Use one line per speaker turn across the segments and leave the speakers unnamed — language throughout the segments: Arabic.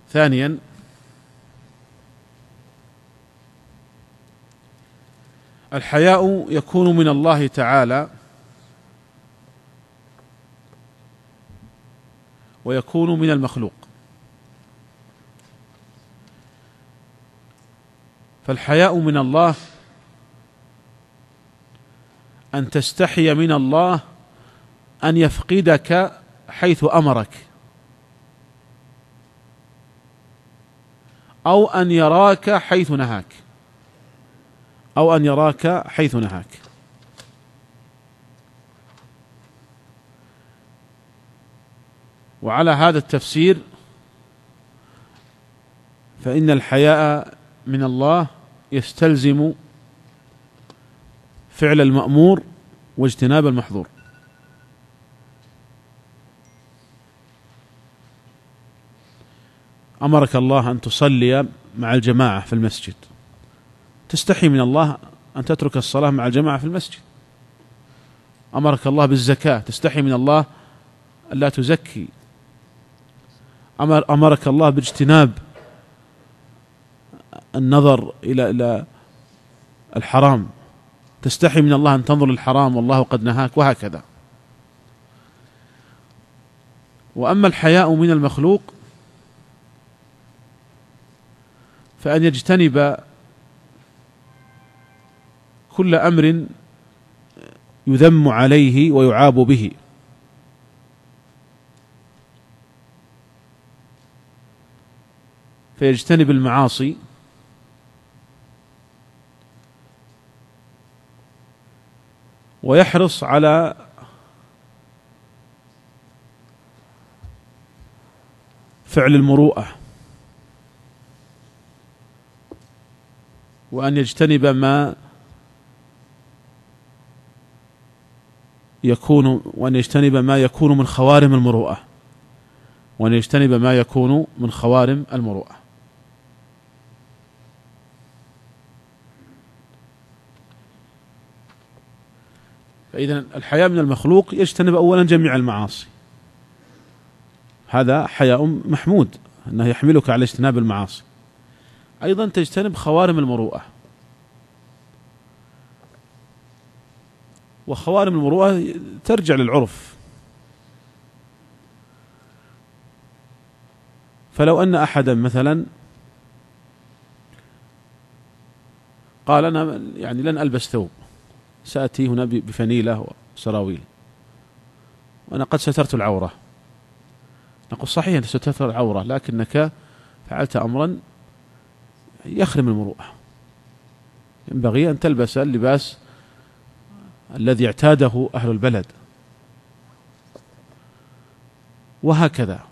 ثانيا، الحياء يكون من الله تعالى ويكون من المخلوق. فالحياء من الله أن تستحي من الله أن يفقدك حيث أمرك، أو أن يراك حيث نهاك، أو أن يراك حيث نهاك. وعلى هذا التفسير فإن الحياء من الله يستلزم فعل المأمور واجتناب المحظور. أمرك الله أن تصلي مع الجماعة في المسجد، تستحي من الله أن تترك الصلاة مع الجماعة في المسجد. أمرك الله بالزكاة، تستحي من الله أن لا تزكي. أمرك الله باجتناب النظر إلى الحرام، تستحي من الله أن تنظر للحرام والله قد نهاك، وهكذا. وأما الحياء من المخلوق فأن يجتنب كل أمر يذم عليه ويعاب به، فيجتنب المعاصي ويحرص على فعل المروءة، وأن يجتنب ما يكون من خوارم المروءة، وأن يجتنب ما يكون من خوارم المروءة. فإذا الحياء من المخلوق يجتنب أولا جميع المعاصي، هذا حياء محمود أنه يحملك على اجتناب المعاصي. أيضا تجتنب خوارم المروءة، وخوارم المروءة ترجع للعرف. فلو أن أحدا مثلا قال أنا لن ألبس ثوب، سأتي هنا بفنيلة وسراويل وأنا قد سترت العورة، نقول صحيح أنت سترت العورة، لكنك فعلت أمرا يخرم المروءة. ينبغي أن تلبس اللباس الذي اعتاده أهل البلد، وهكذا.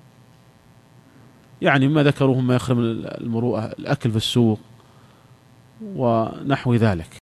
ما ذكروه ما يخرم المروءة، الأكل في السوق ونحو ذلك.